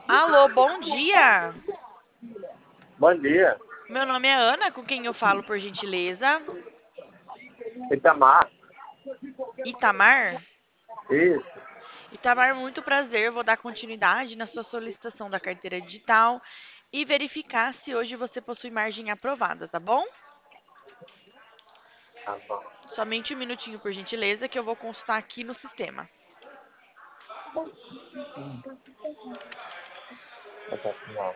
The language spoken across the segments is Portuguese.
Alô, bom dia. Bom dia. Meu nome é Ana, com quem eu falo por gentileza? Itamar. Itamar? Isso. Itamar, muito prazer. Vou dar continuidade na sua solicitação da carteira digital e verificar se hoje você possui margem aprovada, tá bom? Tá bom. Somente um minutinho, por gentileza, que eu vou consultar aqui no sistema. Não.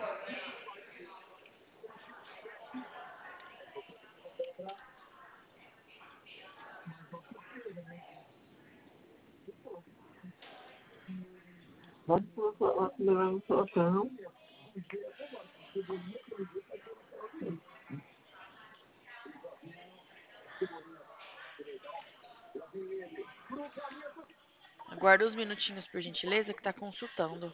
Aguarda uns minutinhos, por gentileza, que está consultando.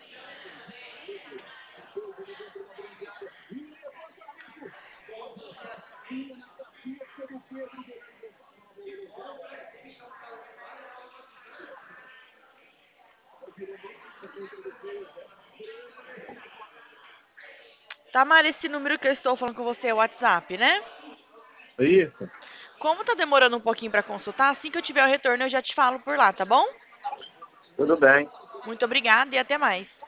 Tamara, esse número que eu estou falando com você é o WhatsApp, né? Isso. Como tá demorando um pouquinho para consultar, assim que eu tiver o retorno eu já te falo por lá, tá bom? Tudo bem. Muito obrigada e até mais.